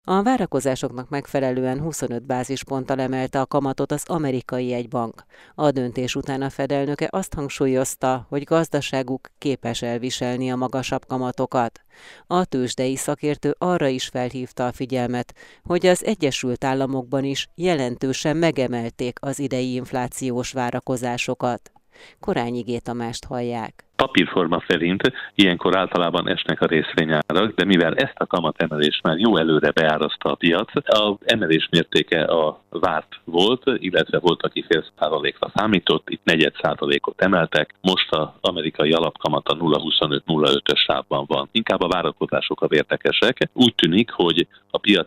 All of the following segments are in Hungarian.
A várakozásoknak megfelelően 25 bázisponttal emelte a kamatot az amerikai jegybank. A döntés után a Fed elnöke azt hangsúlyozta, hogy gazdaságuk képes elviselni a magasabb kamatokat. A tőzsdei szakértő arra is felhívta a figyelmet, hogy az Egyesült Államokban is jelentősen megemelték az idei inflációs várakozásokat. Korányi Tamást hallják. Papírforma szerint ilyenkor általában esnek a részvényárak, de mivel ezt a kamatemelést már jó előre beáraszta a piac, az emelés mértéke a várt volt, illetve volt, aki 0,5%-ra számított, itt 0,4%-ot emeltek, most az amerikai alapkamat a 0,25-0,5-ös sávban van. Inkább a várakozások az érdekesek. Úgy tűnik, hogy a piac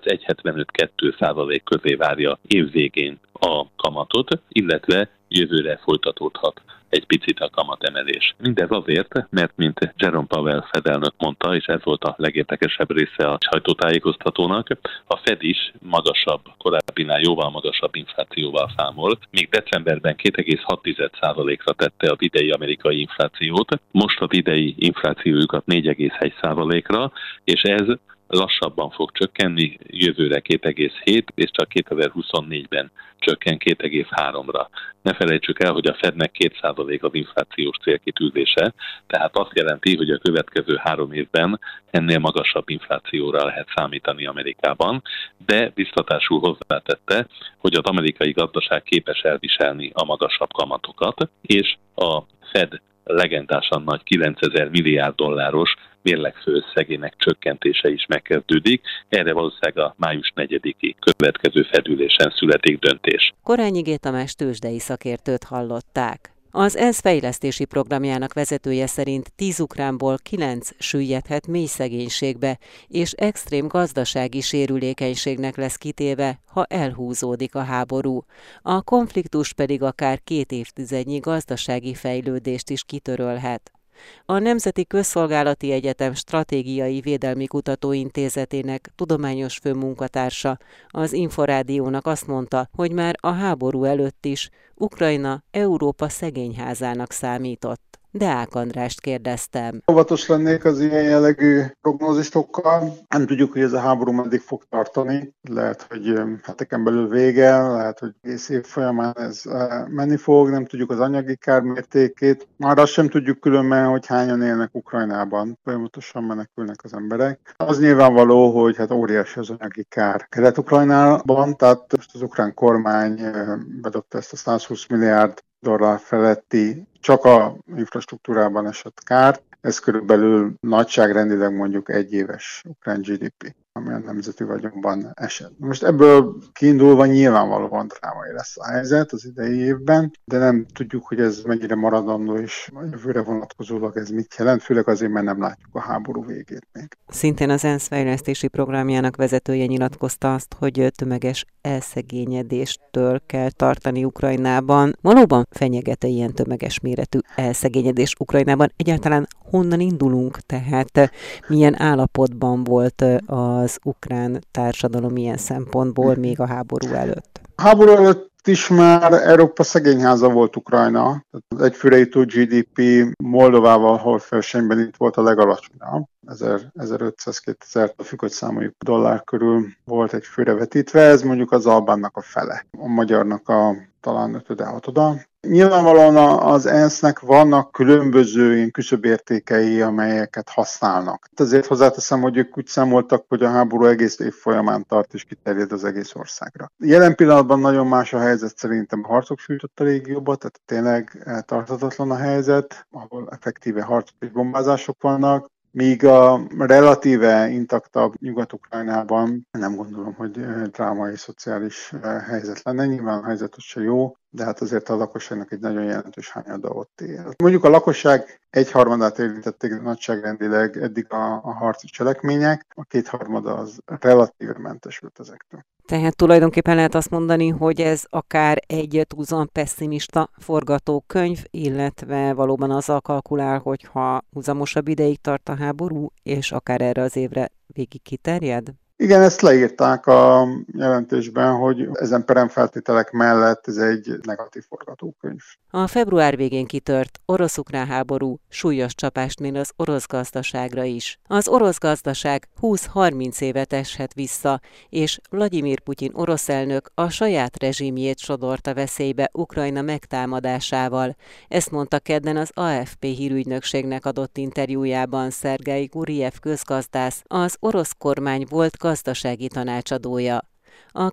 1,75-2% közé várja évvégén a kamatot, illetve jövőre folytatódhat egy picit a kamatemelés. Mindez azért, mert mint Jerome Powell Fed elnök mondta, és ez volt a legérdekesebb része a sajtótájékoztatónak, a Fed is magasabb, korábbinál jóval magasabb inflációval számol. Még decemberben 2,6%-ra tette az idei amerikai inflációt, most az idei inflációjukat 4,1%-ra, és ez lassabban fog csökkenni, jövőre 2,7, és csak 2024-ben csökken 2,3-ra. Ne felejtsük el, hogy a Fednek 2% az inflációs célkitűzése, tehát azt jelenti, hogy a következő 3 évben ennél magasabb inflációra lehet számítani Amerikában, de biztatásul hozzátette, hogy az amerikai gazdaság képes elviselni a magasabb kamatokat, és a Fed legendásan nagy 9000 milliárd dolláros mérlegfőösszegének csökkentése is megkezdődik. Erre valószínűleg a május 4-i következő Fed-ülésen születik döntés. Korányi Tamás tőzsdei szakértőt hallották. Az ENSZ fejlesztési programjának vezetője szerint 10 ukránból 9 süllyedhet mély szegénységbe, és extrém gazdasági sérülékenységnek lesz kitéve, ha elhúzódik a háború. A konfliktus pedig akár 2 évtizednyi gazdasági fejlődést is kitörölhet. A Nemzeti Közszolgálati Egyetem Stratégiai Védelmi Kutatóintézetének tudományos főmunkatársa az Inforádiónak azt mondta, hogy már a háború előtt is Ukrajna Európa szegényházának számított. Deák Andrást kérdeztem. Óvatos lennék az ilyen jellegű prognózisokkal. Nem tudjuk, hogy ez a háború meddig fog tartani. Lehet, hogy heteken belül vége, lehet, hogy egész év folyamán ez menni fog. Nem tudjuk az anyagi kár mértékét. Már azt sem tudjuk különben, hogy hányan élnek Ukrajnában. Folyamatosan menekülnek az emberek. Az nyilvánvaló, hogy hát óriási az anyagi kár Kelet-Ukrajnában, tehát most az ukrán kormány bedobta ezt a 120 milliárd dollár feletti csak a infrastruktúrában esett kárt. Ez körülbelül nagyságrendileg mondjuk 1 éves ukrán GDP, ami a nemzeti vagyonban esett. Most ebből kiindulva nyilvánvalóan drámai lesz a helyzet az idei évben, de nem tudjuk, hogy ez mennyire maradandó, és a jövőre vonatkozólag ez mit jelent, főleg azért, mert nem látjuk a háború végét még. Szintén az ENSZ fejlesztési programjának vezetője nyilatkozta azt, hogy tömeges elszegényedéstől kell tartani Ukrajnában. Valóban fenyeget ilyen tömeges méretű elszegényedés Ukrajnában? Egyáltalán honnan indulunk? Tehát milyen állapotban volt az ukrán társadalom ilyen szempontból még a háború előtt? A háború előtt is már Európa szegényháza volt Ukrajna. Az egyfőre jutó GDP Moldovával holversenyben itt volt a legalacsonyabb. 1500-2000, függ, hogy számoljuk dollár körül volt egy főre vetítve, ez mondjuk az albánnak a fele, a magyarnak a talán 5-6. Nyilvánvalóan az ENSZ-nek vannak különböző ilyen küszöbértékei, amelyeket használnak. Ezért hozzáteszem, hogy ők úgy számoltak, hogy a háború egész év folyamán tart és kiterjed az egész országra. Jelen pillanatban nagyon más a helyzet szerintem a harcok sújtott a régióban, tehát tényleg tarthatatlan a helyzet, ahol effektíve harcok és bombázások vannak. Míg a relatíve intaktabb Nyugat-Ukrajnában nem gondolom, hogy drámai szociális helyzet lenne. Nyilván a helyzet se jó, de hát azért a lakosságnak egy nagyon jelentős hányada ott él. Mondjuk a lakosság 1/3 érintették nagyságrendileg eddig a harci cselekmények, a 2/3 az relatíve mentesült ezektől. Tehát tulajdonképpen lehet azt mondani, hogy ez akár egy túlzóan pesszimista forgatókönyv, illetve valóban azzal kalkulál, hogyha húzamosabb ideig tart a háború, és akár erre az évre végig kiterjed? Igen, ezt leírták a jelentésben, hogy ezen peremfeltételek mellett ez egy negatív forgatókönyv. A február végén kitört orosz-ukrán háború súlyos csapást mér az orosz gazdaságra is. Az orosz gazdaság 20-30 évet eshet vissza, és Vlagyimir Putyin orosz elnök a saját rezsimjét sodorta veszélybe Ukrajna megtámadásával. Ezt mondta kedden az AFP hírügynökségnek adott interjújában Szergej Guriev közgazdász, az orosz kormány volt gazdasági tanácsadója. A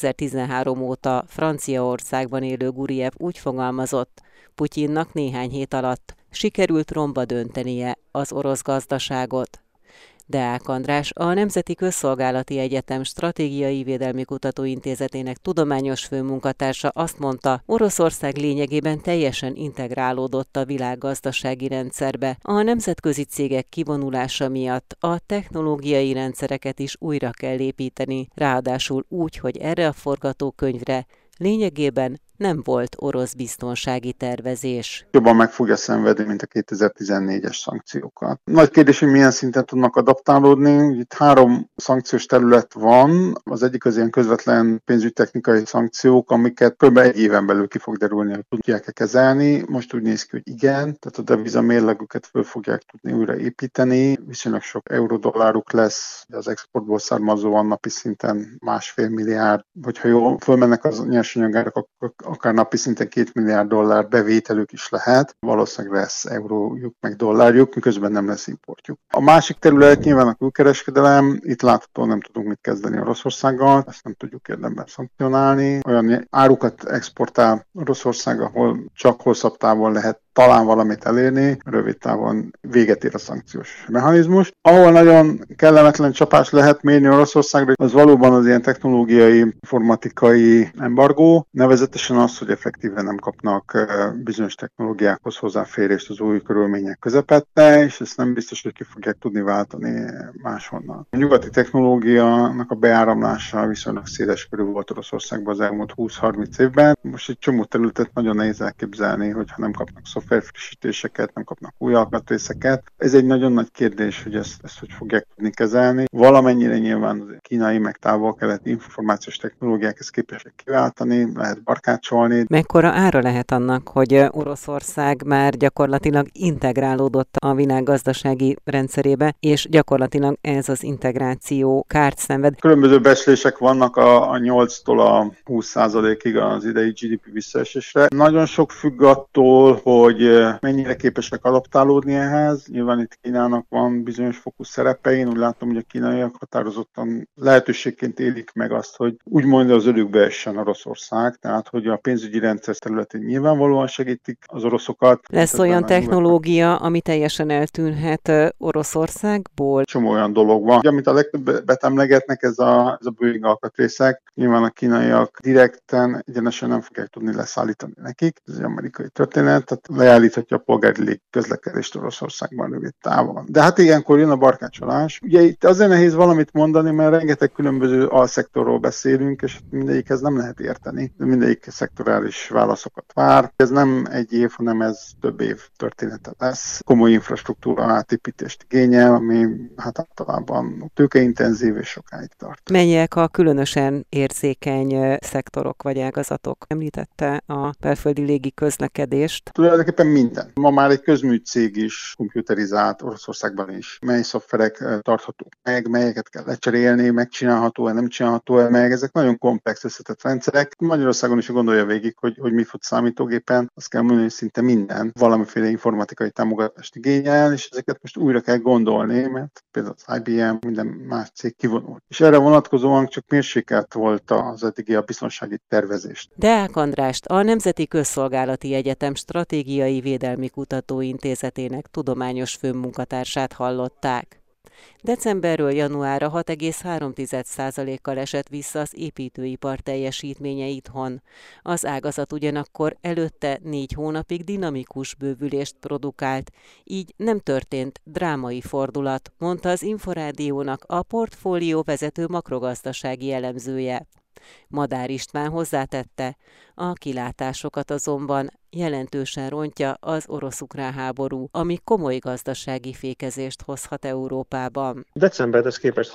2013 óta Franciaországban élő Guriev úgy fogalmazott, Putyinnak néhány hét alatt sikerült romba döntenie az orosz gazdaságot. Deák András, a Nemzeti Közszolgálati Egyetem Stratégiai Védelmi Kutatóintézetének tudományos főmunkatársa azt mondta, Oroszország lényegében teljesen integrálódott a világgazdasági rendszerbe. A nemzetközi cégek kivonulása miatt a technológiai rendszereket is újra kell építeni, ráadásul úgy, hogy erre a forgatókönyvre lényegében nem volt orosz biztonsági tervezés. Jobban meg fogja szenvedni, mint a 2014-es szankciókat. Nagy kérdés, hogy milyen szinten tudnak adaptálódni. Itt 3 szankciós terület van. Az egyik az ilyen közvetlen pénzügytechnikai szankciók, amiket kb. 1 éven belül ki fog derülni, hogy tudják-e kezelni. Most úgy néz ki, hogy igen. Tehát a devizamérlegüket föl fogják tudni újra építeni. Viszonylag sok euró-dolláruk lesz. Az exportból származóan napi szinten 1,5 milliárd. Hogyha jól fölmennek az nyersanyagárak, akkor akár napi szinten $2 milliárd bevételük is lehet. Valószínűleg lesz eurójuk meg dollárjuk, miközben nem lesz importjuk. A másik terület nyilván a külkereskedelem. Itt láthatóan nem tudunk mit kezdeni Oroszországgal, ezt nem tudjuk érdemben szankcionálni. Olyan árukat exportál Oroszország, ahol csak hosszabb távon lehet talán valamit elérni, rövid távon véget ér a szankciós mechanizmus. Ahol nagyon kellemetlen csapás lehet mérni Oroszországra, az valóban az ilyen technológiai, informatikai embargó, nevezetesen az, hogy effektíven nem kapnak bizonyos technológiákhoz hozzáférést az új körülmények közepette, és ezt nem biztos, hogy ki fogják tudni váltani máshonnan. A nyugati technológiának a beáramlása viszonylag széles körül volt Oroszországban az elmúlt 20-30 évben. Most egy csomó területet nagyon nehéz elképzelni, hogyha nem kapnak szoftverfrissítéseket, nem kapnak új alkatrészeket. Ez egy nagyon nagy kérdés, hogy ezt hogy fogják tudni kezelni. Valamennyire nyilván az kínai meg távol-keleti információs technológiák ezt képesek kiváltani, lehet barkácsolni. Mekkora ára lehet annak, hogy Oroszország már gyakorlatilag integrálódott a világgazdasági rendszerébe, és gyakorlatilag ez az integráció kárt szenved? Különböző becslések vannak a 8-tól a 20%-ig az idei GDP visszaesésre. Nagyon sok függ attól, hogy mennyire képesek adaptálódni ehhez. Nyilván itt Kínának van bizonyos fokú szerepe. Én úgy látom, hogy a kínaiak határozottan lehetőségként élik meg azt, hogy úgymond az ölükbe essen Oroszország, tehát hogy a pénzügyi rendszer területén nyilvánvalóan segítik az oroszokat. Lesz olyan technológia, ami teljesen eltűnhet Oroszországból? Csomó olyan dolog van. Ugye, amit a legtöbbet emlegetnek, ez a Boeing alkatrészek. Nyilván a kínaiak direkten, egyenesen nem fogják tudni leszállítani nekik. Ez egy amerikai történet, tehát leállíthatja a polgári légközlekedést Oroszországban rövid távon. De hát ilyenkor jön a barkácsolás. Ugye itt azért nehéz valamit mondani, mert rengeteg különböző alszektorról beszélünk, és mindegyikhez nem lehet érteni. Mindegyik szektorális válaszokat vár. Ez nem 1 év, hanem ez több év története lesz. Komoly infrastruktúra átépítést igényel, ami hát általában tőkeintenzív és sokáig tart. Melyek a különösen érzékeny szektorok vagy ágazatok? Említette a belföldi légi közlekedést. Tulajdonképpen minden. Ma már egy közműcég is komputerizált Oroszországban is. Mely szoftverek tarthatók meg, melyeket kell lecserélni, megcsinálható-e, nem csinálható-e meg. Ezek nagyon komplex összetett rendszerek. Magyarországon is gondolja végig, hogy mi fut számítógépen. Azt kell mondani, hogy szinte minden valamiféle informatikai támogatást igényel, és ezeket most újra kell gondolni, mert például az IBM, minden más cég kivonult. És erre vonatkozóan csak mérsékelt volt az eddigi a biztonsági tervezést. Deák Andrást, a Nemzeti Közszolgálati Egyetem Stratégiai Védelmi Kutatóintézetének tudományos főmunkatársát hallották. Decemberről januárra 6,3%-kal esett vissza az építőipar teljesítménye itthon. Az ágazat ugyanakkor előtte 4 hónapig dinamikus bővülést produkált, így nem történt drámai fordulat, mondta az Inforádiónak a portfólió vezető makrogazdasági elemzője. Madár István hozzátette, a kilátásokat azonban jelentősen rontja az orosz-ukrán háború, ami komoly gazdasági fékezést hozhat Európában. Decemberhez képest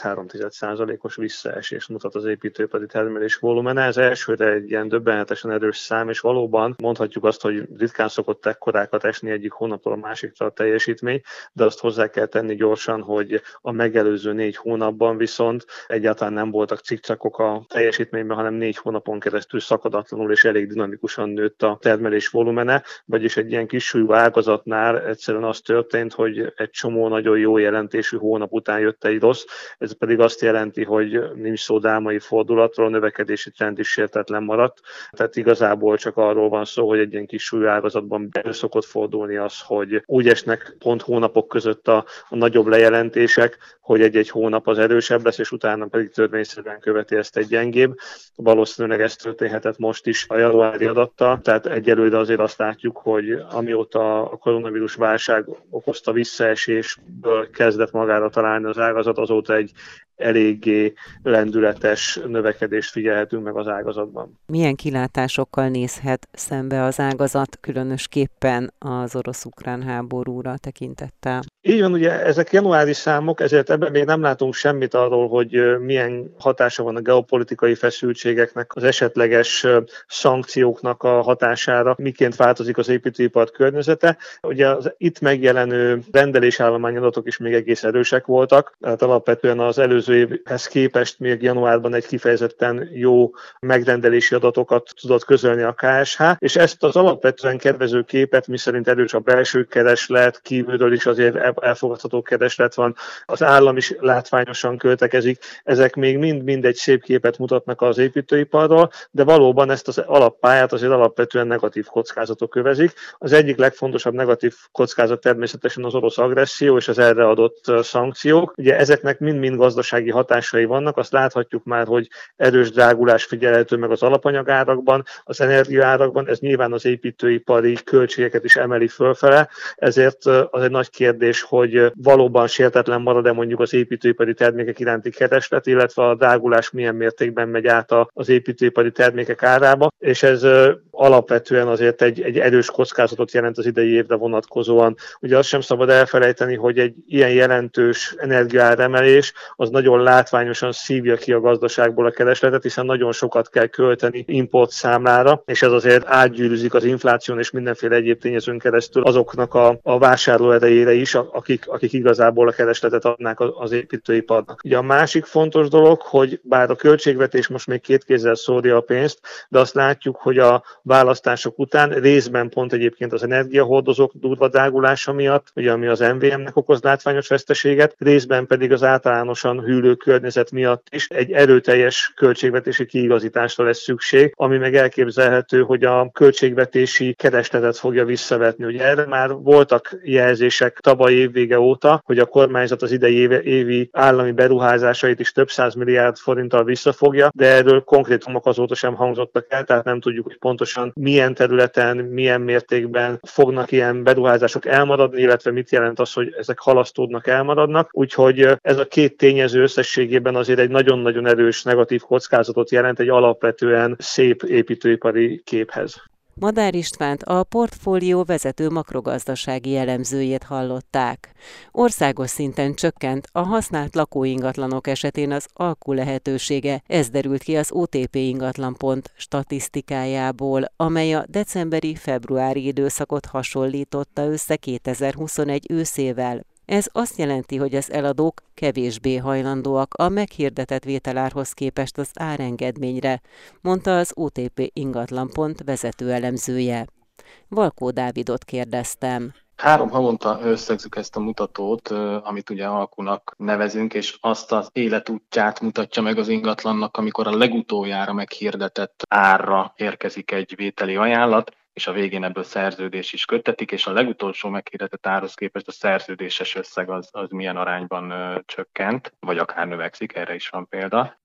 6,3%-os visszaesés mutat az építőipari termelés volumene. Ez elsőre egy ilyen döbbenetesen erős szám, és valóban mondhatjuk azt, hogy ritkán szokott ekkorákat esni egyik hónapról a másikra a teljesítmény, de azt hozzá kell tenni gyorsan, hogy a megelőző 4 hónapban viszont egyáltalán nem voltak cikcakok a teljesítményben, hanem 4 hónapon keresztül szakadatlanul és elég dinamikusan nőtt a termelés volumene, vagyis egy ilyen kis súlyú ágazatnál egyszerűen az történt, hogy egy csomó nagyon jó jelentésű hónap után jött egy rossz, ez pedig azt jelenti, hogy nincs szó drámai fordulatról, a növekedési trend is sértetlen maradt, tehát igazából csak arról van szó, hogy egy ilyen kis súlyú ágazatban elő szokott fordulni az, hogy úgy esnek pont hónapok között a nagyobb lejelentések, hogy egy-egy hónap az erősebb lesz, és utána pedig törvényszerűen követi ezt egy gyengébb. Valószínűleg ez történhetett most is a januári adattal, tehát egyelőre azért azt látjuk, hogy amióta a koronavírus válság okozta visszaesésből kezdett magára találni az ágazat, azóta egy eléggé lendületes növekedést figyelhetünk meg az ágazatban. Milyen kilátásokkal nézhet szembe az ágazat, különösképpen az orosz-ukrán háborúra tekintettel? Így van, ugye ezek januári számok, ezért ebben még nem látunk semmit arról, hogy milyen hatása van a geopolitikai feszültségeknek, az esetleges szankcióknak a hatására, miként változik az építőipar környezete. Ugye az itt megjelenő rendelésállomány adatok is még egész erősek voltak, tehát alapvetően az előző évhez képest még januárban egy kifejezetten jó megrendelési adatokat tudott közölni a KSH, és ezt az alapvetően kedvező képet, miszerint erős a belső kereslet, kívülről is azért elfogadható kereslet van, az állam is látványosan költekezik, ezek még mind egy szép képet mutatnak az építőiparról, de valóban ezt az alappályát azért alapvetően negatív kockázatok övezik. Az egyik legfontosabb negatív kockázat természetesen az orosz agresszió és az erre adott szankciók. Ugye ezeknek mind-mind gazdasági hatásai vannak, azt láthatjuk már, hogy erős drágulás figyelhető meg az alapanyagárakban, az energiaárakban, ez nyilván az építőipari költségeket is emeli fölfele, ezért az egy nagy kérdés, hogy valóban sértetlen marad-e mondjuk az építőipari termékek iránti kereslet, illetve a drágulás milyen mértékben megy át az építőipari termékek árába, és ez alapvetően azért egy erős kockázatot jelent az idei évre vonatkozóan. Ugye azt sem szabad elfelejteni, hogy egy ilyen jelentős energiaáremelés az nagyon látványosan szívja ki a gazdaságból a keresletet, hiszen nagyon sokat kell költeni import számlára, és ez azért átgyűrűzik az infláción és mindenféle egyéb tényezőn keresztül azoknak a vásárló erejére is, akik igazából a keresletet adnák az építőiparnak. Ugye a másik fontos dolog, hogy bár a költségvetés most még két kézzel szórja a pénzt, de azt látjuk, hogy a választások után részben pont egyébként az energiahordozók durva drágulása miatt, ugye ami az MVM-nek okoz látványos veszteséget, részben pedig az általánosan hűlő környezet miatt is egy erőteljes költségvetési kiigazításra lesz szükség, ami meg elképzelhető, hogy a költségvetési keresletet fogja visszavetni. Ugye erre már voltak jelzések tavaly évvége óta, hogy a kormányzat az idei évi állami beruházásait is több 100 milliárd forinttal visszafogja, de erről konkrétumok azóta sem hangzottak el, tehát nem tudjuk, hogy pontosan milyen területen, milyen mértékben fognak ilyen beruházások elmaradni, illetve mit jelent az, hogy ezek halasztódnak, elmaradnak. Úgyhogy ez a két tényező összességében azért egy nagyon-nagyon erős negatív kockázatot jelent egy alapvetően szép építőipari képhez. Madár Istvánt, a portfólió vezető makrogazdasági elemzőjét hallották. Országos szinten csökkent a használt lakóingatlanok esetén az alkú lehetősége, ez derült ki az OTP ingatlanpont statisztikájából, amely a decemberi-februári időszakot hasonlította össze 2021 őszével. Ez azt jelenti, hogy az eladók kevésbé hajlandóak a meghirdetett vételárhoz képest az árengedményre, mondta az OTP ingatlanpont vezető elemzője. Valkó Dávidot kérdeztem. 3 havonta összegzük ezt a mutatót, amit ugye alkunak nevezünk, és azt az életútját mutatja meg az ingatlannak, amikor a legutoljára meghirdetett árra érkezik egy vételi ajánlat, és a végén ebből szerződés is köttetik, és a legutolsó meghirdetett árhoz képest a szerződéses összeg az milyen arányban csökkent, vagy akár növekszik, erre is van példa.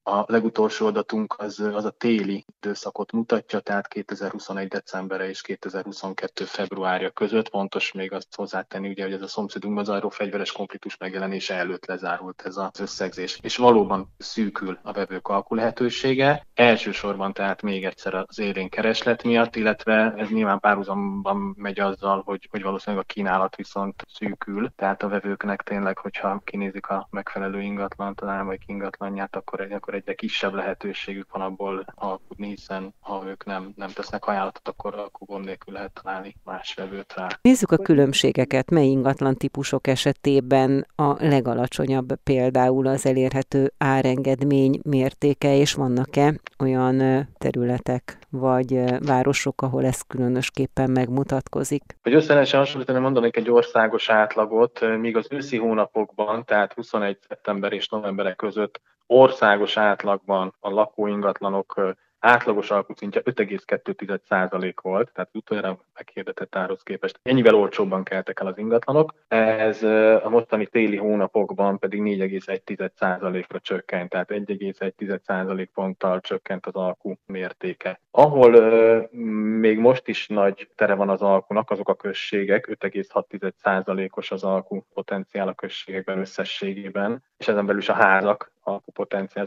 A legutolsó adatunk az a téli időszakot mutatja, tehát 2021. decembere és 2022. februárja között. Fontos még azt hozzátenni, ugye, hogy ez a szomszédunkban zajló fegyveres konfliktus megjelenése előtt lezárult ez az összegzés. És valóban szűkül a vevők alkulehetősége, elsősorban tehát még egyszer az élénk kereslet miatt, illetve ez nyilván párhuzamban megy azzal, hogy valószínűleg a kínálat viszont szűkül, tehát a vevőknek tényleg, hogyha kinézik a megfelelő ingatlant, az álmaik ingatlanját, akkor egyre kisebb lehetőségük van abból alkudni, hiszen ha ők nem tesznek ajánlatot, akkor gond nélkül lehet találni más vevőt rá. Nézzük a különbségeket. Mely ingatlan típusok esetében a legalacsonyabb például az elérhető árengedmény mértéke, és vannak-e olyan területek vagy városok, ahol ez különösképpen megmutatkozik? Hogy összesen hasonlítani, mondanék egy országos átlagot, míg az őszi hónapokban, tehát 21. szeptember és november között országos átlagban a lakóingatlanok átlagos alkuszintje 5,2% volt, tehát utoljára meghirdetett árhoz képest ennyivel olcsóbban keltek el az ingatlanok. Ez a mostani téli hónapokban pedig 4,1%-ra csökkent, tehát 1,1% ponttal csökkent az alku mértéke. Ahol még most is nagy tere van az alkunak, azok a községek, 5,6%-os az alku potenciál a községekben összességében, és ezen belül is a házak alkupotenciál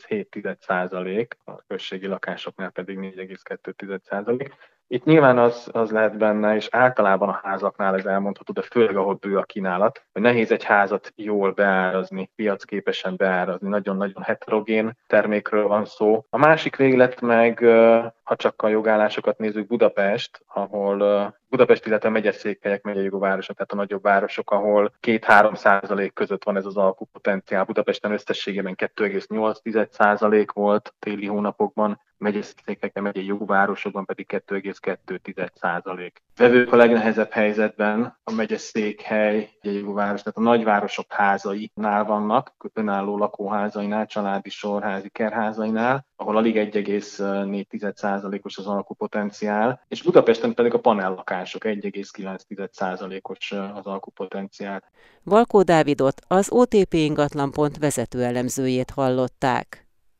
5,7%, a községi lakásoknál pedig 4,2%. Itt nyilván az lehet benne, és általában a házaknál ez elmondható, de főleg ahol bő a kínálat, hogy nehéz egy házat jól beárazni, piacképesen beárazni, nagyon-nagyon heterogén termékről van szó. A másik véglet meg, ha csak a jogállásokat nézzük, Budapest, ahol Budapest, illetve megyeszékhelyek, megyei városok, tehát a nagyobb városok, ahol 2-3% között van ez az alkupotenciál. Budapesten összességében 2,8% volt téli hónapokban, megyeszékhelyeken, megyei jogvárosokban pedig 2,2%. Vevők a legnehezebb helyzetben a megyeszékhely, megyei jogváros, tehát a nagyvárosok házainál vannak, önálló lakóházainál, családi sorházi kertházainál, ahol alig 1,4%-os az alkupotenciál, és Budapesten pedig a panellakások 1,9%-os az alkupotenciál. Valkó Dávidot, az OTP Ingatlan.hu vezető elemzőjét hallották.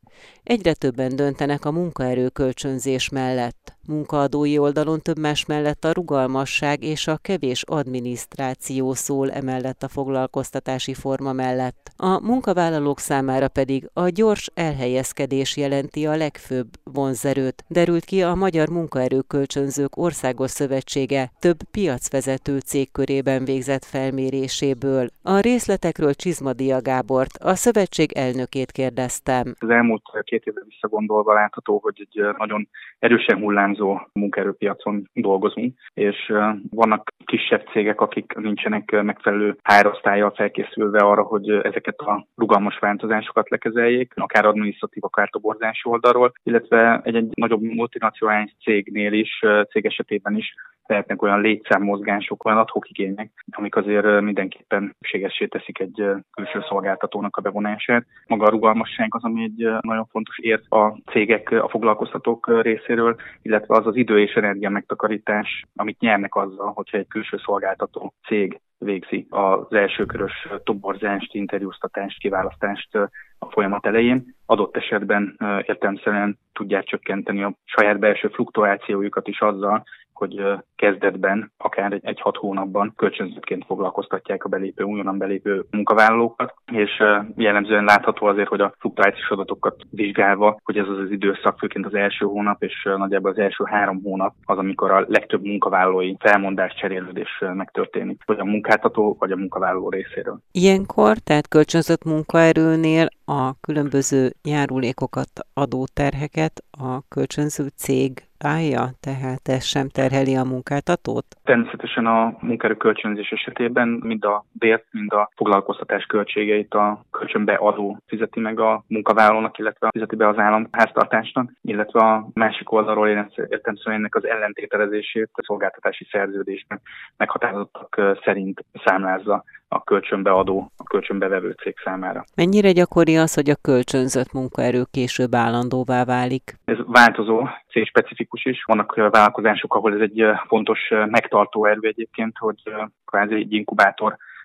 Egyre többen döntenek a munkaerő kölcsönzés mellett. Munkaadói oldalon több más mellett a rugalmasság és a kevés adminisztráció szól emellett a foglalkoztatási forma mellett. A munkavállalók számára pedig a gyors elhelyezkedés jelenti a legfőbb vonzerőt, derült ki a Magyar Munkaerőkölcsönzők Országos Szövetsége több piacvezető cég körében végzett felméréséből. A részletekről Csizmadia Gábort, a szövetség elnökét kérdeztem. Az elmúlt 2 évre visszagondolva látható, hogy egy nagyon erősen hullámzó munkaerőpiacon dolgozunk, és vannak kisebb cégek, akik nincsenek megfelelő HR-osztállyal felkészülve arra, hogy ezeket a rugalmas változásokat lekezeljék, akár adminisztratív, akár toborzási oldalról, illetve egy nagyobb multinacionális cégnél is, cég esetében is lehetnek olyan létszámmozgások, olyan ad-hoc igények, amik azért mindenképpen szükségessé teszik egy külső szolgáltatónak a bevonását. Maga a rugalmasság az, ami egy nagyon fontos érv a cégek, a foglalkoztatók részéről, illetve az idő és energia megtakarítás, amit nyernek azzal, hogyha egy külső szolgáltató cég végzi az elsőkörös toborzást, interjúztatást, kiválasztást a folyamat elején. Adott esetben értelemszerűen tudják csökkenteni a saját belső fluktuációjukat is azzal, hogy kezdetben, akár egy 6 hónapban kölcsönzőként foglalkoztatják a újonnan belépő munkavállalókat, és jellemzően látható azért, hogy a fluktuációs adatokat vizsgálva, hogy ez az időszak, főként az első hónap és nagyjából az első 3 hónap az, amikor a legtöbb munkavállalói felmondás, cserélődés megtörténik, vagy a munkáltató, vagy a munkavállaló részéről. Ilyenkor, tehát kölcsönzött munkaerőnél a különböző járulékokat, adóterheket a kölcsönző cég állja, tehát ez sem terheli a munkáltatót? Természetesen a munkaerőkölcsönzés esetében mind a bért, mind a foglalkoztatás költségeit a kölcsönbeadó fizeti meg a munkavállalónak, illetve fizeti be az államháztartásnak, illetve a másik oldalról értelemszerűen ennek az ellentételezését a szolgáltatási szerződésnek meghatározottak szerint számlázza a kölcsönbeadó, a kölcsönbevevő cég számára. Mennyire gyakori az, hogy a kölcsönzött munkaerő később állandóvá válik? Ez változó, cégspecifikus is. Vannak vállalkozások, ahol ez egy fontos megtartó erő egyébként, hogy kvázi egy inkubátor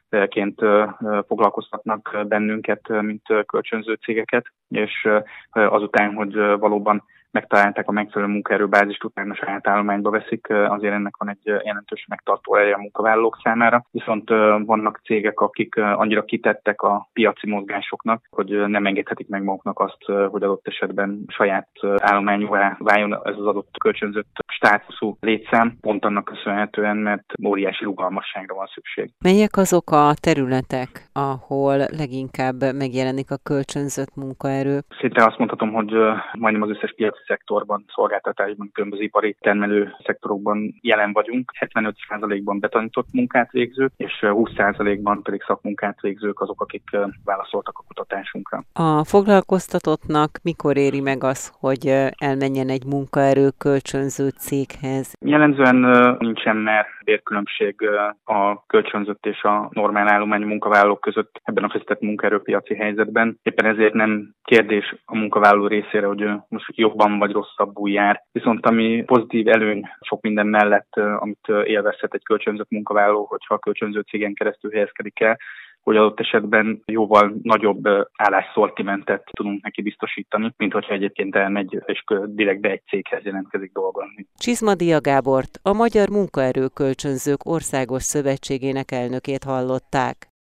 cégként foglalkoztatnak bennünket, mint kölcsönző cégeket, és azután, hogy valóban megtalálták a megfelelő munkaerőbázist, utána saját állományba veszik, azért ennek van egy jelentős megtartó ereje a munkavállalók számára. Viszont vannak cégek, akik annyira kitettek a piaci mozgásoknak, hogy nem engedhetik meg maguknak azt, hogy adott esetben saját állományúvá váljon ez az adott kölcsönzött státuszú létszám, pont annak köszönhetően, mert óriási rugalmasságra van szükség. Melyek azok a területek, ahol leginkább megjelenik a kölcsönzött munkaerő? Szinte azt mondhatom, hogy majdnem az összes piaci szektorban, szolgáltatásban, különböző ipari termelő szektorokban jelen vagyunk. 75%-ban betanított munkát végzők, és 20%-ban pedig szakmunkát végzők azok, akik válaszoltak a kutatásunkra. A foglalkoztatottnak mikor éri meg az, hogy elmenjen egy munkaerő kölcsönző céghez? Jellemzően nincsen már bérkülönbség a kölcsönzött és a normál állományú munkavállalók között ebben a feszített munkaerőpiaci helyzetben. Éppen ezért nem kérdés a munkavállaló részére, hogy most jobban vagy rosszabbul jár. Viszont ami pozitív előny sok minden mellett, amit élvezhet egy kölcsönzött munkavállaló, hogyha a kölcsönző cégen keresztül helyezkedik el, hogy adott esetben jóval nagyobb állásszortimentet tudunk neki biztosítani, mint hogyha egyébként elmegy és direktbe egy céghez jelentkezik dolgozni. Csizmadia Gábort, a Magyar Munkaerő Kölcsönzők Országos Szövetségének elnökét hallották.